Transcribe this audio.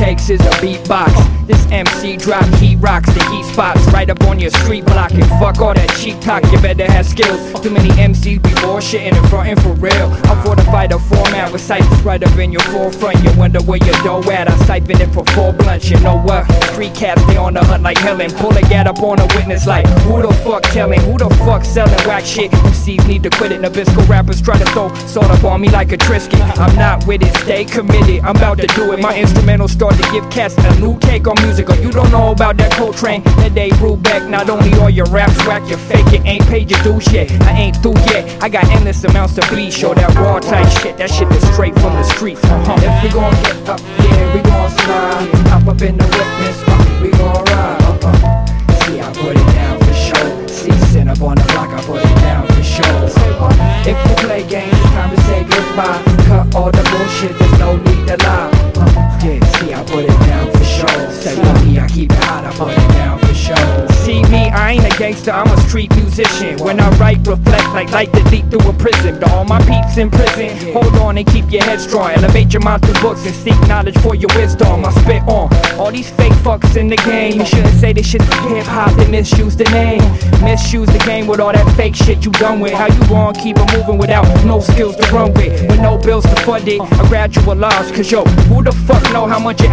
takes is a beatbox. This MC drop heat rocks, the heat spots right up on your street block. And fuck all that cheap talk, you better have skills. Too many MCs be bullshitting and frontin' for real. I fortify the format with ciphers right up in your forefront. You wonder where your dough at, I siphon it for 4 blunts. You know what? Street cats, they on the hunt like Helen. Pull a gat up on a witness like, who the fuck telling? Who the fuck selling whack shit? MCs need to quit it. Nabisco rappers try to throw salt up on me like a Trisky. I'm not with it, stay committed, I'm about to do it. My instrumentals start to give cats a new take on music. Or you don't know about that Coltrane, that Dave Brubeck. Not only are your raps whack, you fake it, ain't paid your dues yet. I ain't through yet, I got endless amounts of beat. Show that raw type shit, that shit is straight from the streets. If we gon' get up, yeah, we gon' slide. Hop up in the witness, we gon' ride. See, I put it down for sure. See, sit up on the block, I put it down for sure. If you play games, it's time to say goodbye. Cut all the bullshit, there's no need to lie. Yeah, see, I put it down for sure. Say me, I keep it hot, I put it down for sure. See me, I ain't a gangster, I'm a street musician. When I write, reflect like light the deep through a prism. To all my peeps in prison, hold on and keep your head strong. Elevate your mind through books and seek knowledge for your wisdom. I spit on all these fake fucks in the game. You shouldn't say this shit's hip-hop and misuse the name. Misuse the game with all that fake shit you done with. How you gon' keep it moving without no skills to run with? With no bills to fund it, a gradual loss. Cause yo, who the fuck know how much it